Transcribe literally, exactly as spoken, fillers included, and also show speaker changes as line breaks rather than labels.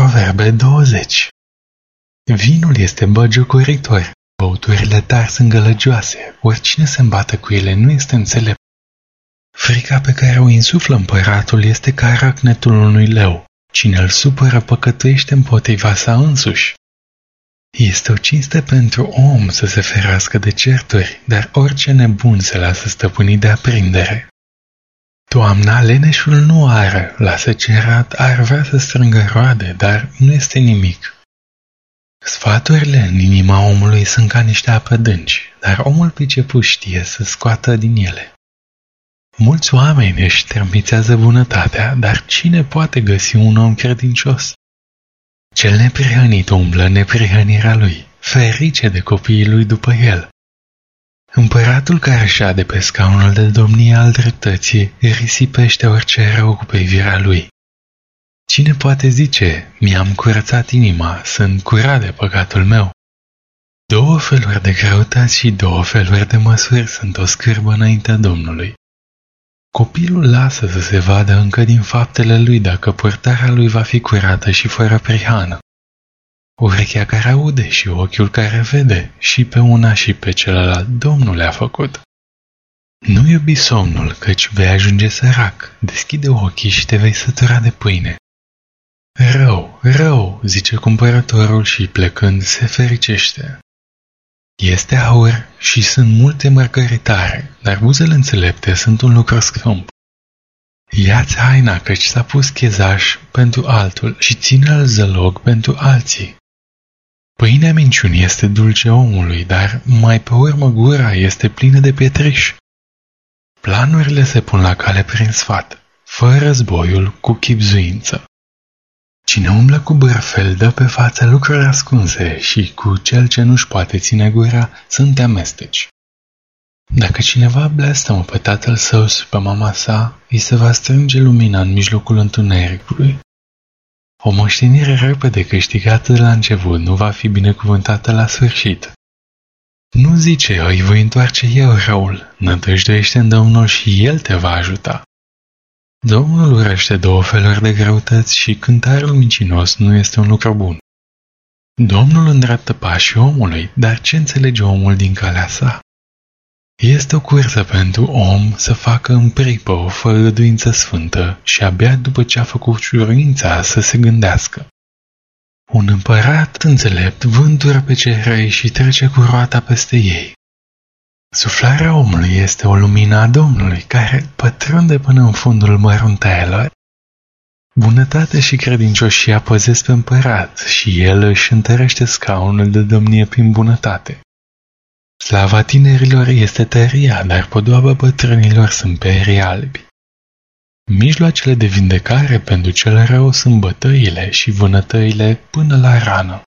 Proverbe douăzeci. Vinul este băgiocoritor, băuturile tari sunt gălăgioase, oricine se îmbată cu ele nu este înțelept. Frica pe care o insuflă împăratul este ca răcnetul unui leu. Cine îl supără păcătuiește împotriva sa însuși. Este o cinste pentru om să se ferească de certuri, dar orice nebun se lasă stăpânit de aprindere. Toamna leneșul nu are, la secerat ar vrea să strângă roade, dar nu este nimic. Sfaturile în inima omului sunt ca niște apă adânci, dar omul priceput știe să scoată din ele. Mulți oameni își trâmbițează bunătatea, dar cine poate găsi un om credincios? Cel neprihănit umblă în neprihănirea lui, ferice de copiii lui după el. Împăratul care șade pe scaunul de domnie al dreptății risipește orice rău cu privirea lui. Cine poate zice, mi-am curățat inima, sunt curat de păcatul meu? Două feluri de greutăți și două feluri de măsuri sunt o scârbă înaintea Domnului. Copilul lasă să se vadă încă din faptele lui dacă purtarea lui va fi curată și fără prihană. Urechea care aude și ochiul care vede, și pe una și pe celălalt Domnul le-a făcut. Nu iubi somnul, căci vei ajunge sărac, deschide ochii și te vei sătura de pâine. Rău, rău, zice cumpărătorul și plecând se fericește. Este aur și sunt multe mărgăritare, dar buzele înțelepte sunt un lucru scump. Ia-ți haina, căci s-a pus chezaș pentru altul și ține-l zălog pentru alții. Pâinea minciunii este dulce omului, dar mai pe urmă gura este plină de pietriș. Planurile se pun la cale prin sfat, fă războiul cu chibzuință. Cine umblă cu bârfel dă pe față lucruri ascunse și cu cel ce nu-și poate ține gura sunt amesteci. Dacă cineva blestemă pe tatăl său și pe mama sa, îi se va strânge lumina în mijlocul întunericului. O moștenire repede câștigată de la început nu va fi binecuvântată la sfârșit. Nu zice, îi voi întoarce eu răul, nădăjduiește în Domnul și El te va ajuta. Domnul urăște două feluri de greutăți și cântarul mincinos nu este un lucru bun. Domnul îndreaptă pașii omului, dar ce înțelege omul din calea sa? Este o cursă pentru om să facă în pripă o făgăduință sfântă și abia după ce a făcut șuruința să se gândească. Un împărat înțelept vântură pe cei răi și trece cu roata peste ei. Suflarea omului este o lumină a Domnului care pătrunde până în fundul măruntaielor. Bunătate și credincioșia păzesc pe împărat și el își întărește scaunul de domnie prin bunătate. Slava tinerilor este tăria, dar podoaba bătrânilor sunt perii albi. Mijloacele de vindecare pentru cel rău sunt bătăile și vânătăile până la rană.